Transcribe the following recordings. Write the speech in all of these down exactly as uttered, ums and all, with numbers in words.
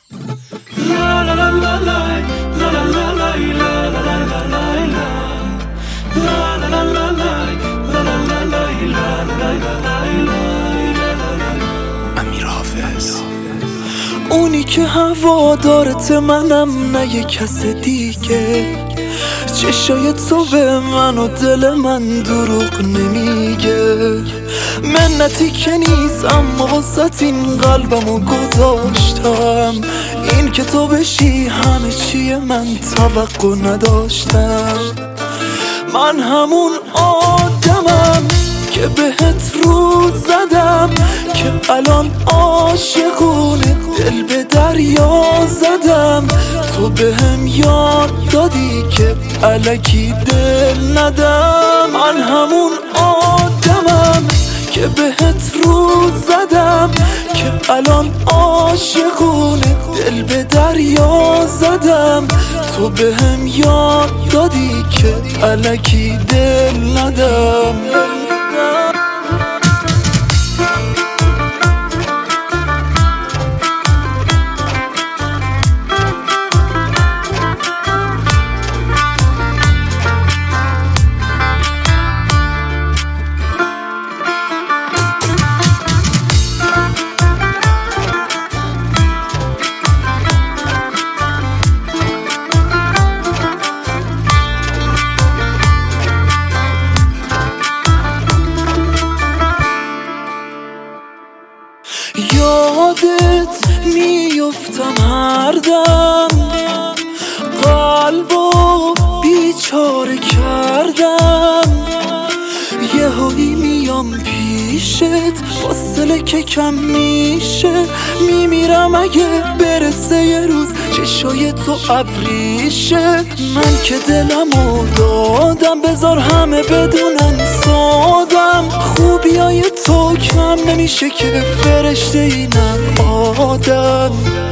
امیر حافظ. اونی که هوادارت منم نه یه کس دیگه، چشای تو به من و دل من دروغ نمیگه. منتی که نیست اما واسه این قلبمو گذاشتم، این که تو بشی همه چیه من توقع نداشتم. من همون آدمم که بهت رو زدم، که الان عاشقونه دل به دریا زدم. تو بهم یاد دادی که الکی دل ندم. من همون آدمم که بهت رو زدم، که الان عاشقونه دل به دریا زدم. تو بهم یاد دادی که الکی دل ندم. یادت میفتم هر دم، قلبو بیچاره کردم. یه هایی میام پیشت، فاصله که کم میشه. میمیرم اگه برسه یه روز چشای تو ابریشه. من که دلمو دادم بذار همه بدونن سادم. خوبیای تو کم نمیشه که فرشته اینم آدم.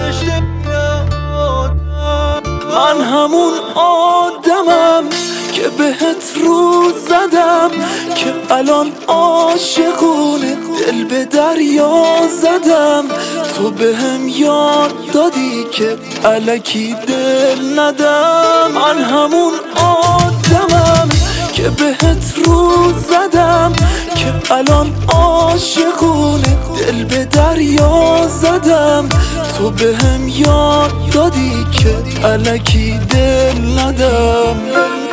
من همون آدمم که بهت رو زدم، که الان عاشقونه دل به دریا زدم. تو بهم یاد دادی که الکی دل ندم. من همون آدمم که بهت رو زدم، که الان عاشقونه دل به دریا زدم. تو بهم یاد دادی که الکی دل ندم.